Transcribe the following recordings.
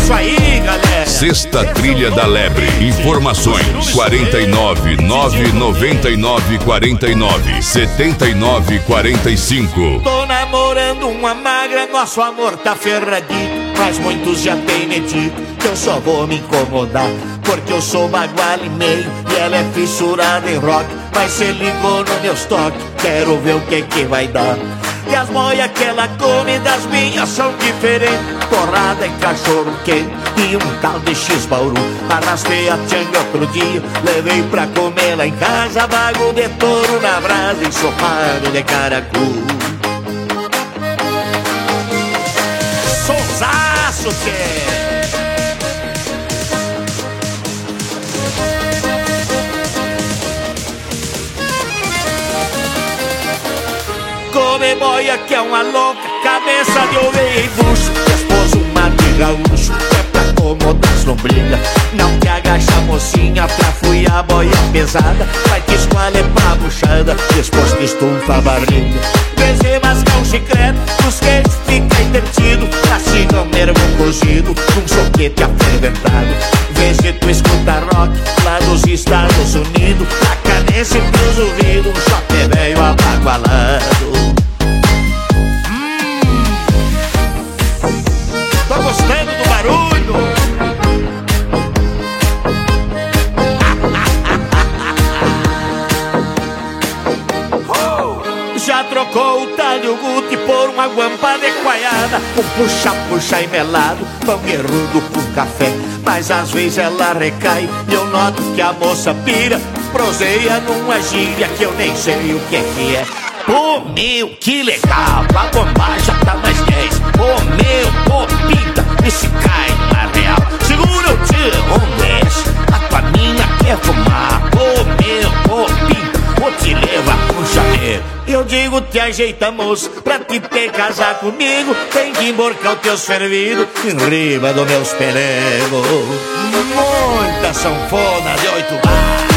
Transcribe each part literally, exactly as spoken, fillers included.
isso aí, galera. Sexta Trilha da Lebre. Informações quarenta e nove, nove noventa e nove, quarenta e nove, setenta e nove, quarenta e cinco. Tô namorando uma magra, nosso amor tá ferradinho, mas muitos já têm me dito que eu só vou me incomodar, porque eu sou bagual e meio e ela é fissurada em rock. Mas cê ligou no meus toques, quero ver o que que vai dar. E as moias que ela come das minhas são diferentes. Torrada e cachorro quente e um tal de X-Bauru. Arrastei a tchanga outro dia, levei pra comer lá em casa. Bago de touro na brasa, ensopado de caracu. Sonsaço, tchê! Come boia que é uma louca, cabeça de ovelha e bucho. Esposo uma de gaúcho, é pra acomodar as lombrigas. Não te agacha mocinha pra fuir a boia pesada. Vai te esqualer pra buchada, depois te estufa a barriga. Vê mascar um chiclete, os quentes fica entretido. Castiga um nervo cozido, um soquete aferventado. Vê se tu escuta rock lá dos Estados Unidos. A cadência pros ouvidos, um choque velho abagualado. Tô gostando do barulho. Já trocou o talho Guti por uma guampa de coaiada, um puxa-puxa e melado, pão guerrudo com café. Mas às vezes ela recai e eu noto que a moça pira, proseia numa gíria que eu nem sei o que que é. Pô, meu, que legal, a bomba já tá mais dez. Pô, meu, pô, pinta, e se cai na real. Segura o tio, um desce, a tua mina quer fumar. Pô, meu, pô, pinta, vou te levar pro janeiro. Eu digo, te ajeita, moço, pra te ter casar comigo. Tem que emborcar os teus fervidos em riba dos meus pelegos. Muita sanfona de oito bar.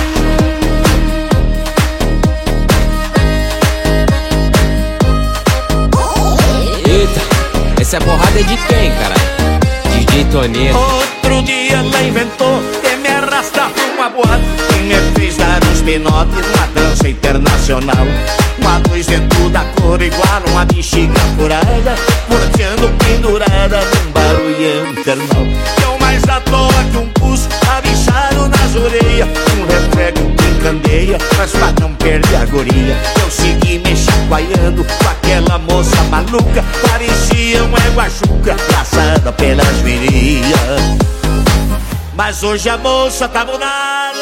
Eita, essa é porrada de quem, caralho? D J Toneto. Outro dia ela inventou de me arrastar pra uma boate e me fez dar uns pinotes numa dança internacional. Uma luz dentro da cor igual uma bexiga furada, porteando pendurada num barulhão infernal. Eu mais à toa que um pulso abichado nas orelhas, um refrego que candeia, mas pra não perder a guria eu segui me chacoalhando com aquela moça maluca. Parecia uma égua-chuca laçada pelas virias. Mas hoje a moça tá mudada,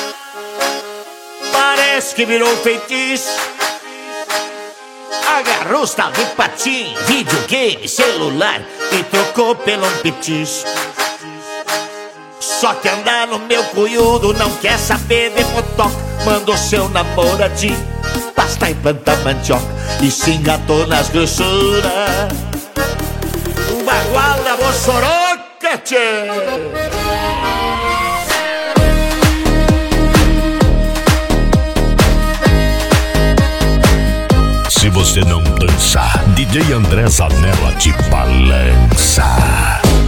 parece que virou feitiço. Agarrou os tal de patim, videogame, celular e trocou pelo um petiço. Só que andar no meu cunhudo não quer saber de motoca. Mandou seu namoradinho pastar e plantar mandioca e se engatou nas grossuras. O bagual da Mossoroca, tchê. Se você não dançar, D J André Zanella te balança.